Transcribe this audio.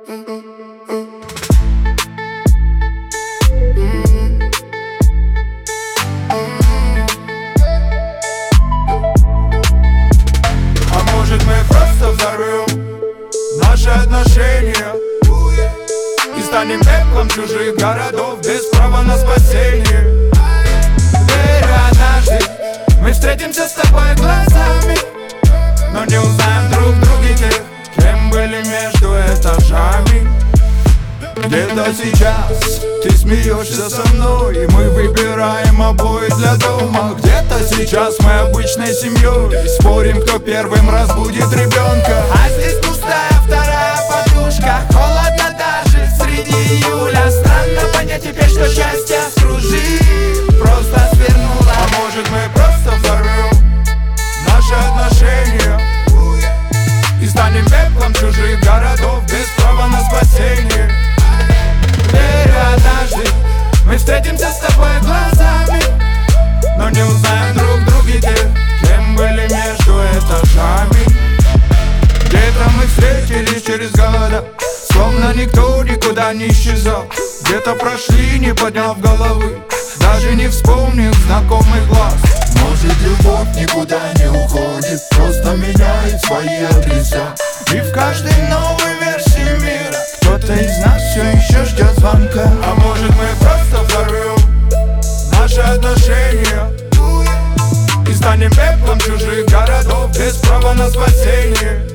А может мы просто взорвем наши отношения и станем пеплом чужих городов без права на спасение. Верю, однажды мы встретимся с тобой глазами, но не узнаем друг в друге тех, кем были между этажами. Где-то сейчас ты смеешься со мной, и мы выбираем обои для дома. Где-то сейчас мы обычной семьей спорим, кто первым разбудит ребенка. А здесь пустая вторая подушка, холодно даже среди июля. Странно понять теперь, что счастье с кружит просто свернуло. А может мы просто взорвем наши отношения и станем пеплом чужих городов без права на спасение. Верю, однажды мы встретимся с тобой глазами, но не узнаем друг в друге тех, кем были между этажами. Где-то мы встретились через года, словно никто никуда не исчезал. Где-то прошли, не подняв головы, даже не вспомнив знакомый глаз. Может, любовь никуда не уходит, просто меняет свои адреса. И в каждой новой версии мира кто-то из нас все еще ждет звонка. А может мы просто взорвем наши отношения и станем пеплом чужих городов без права на спасение.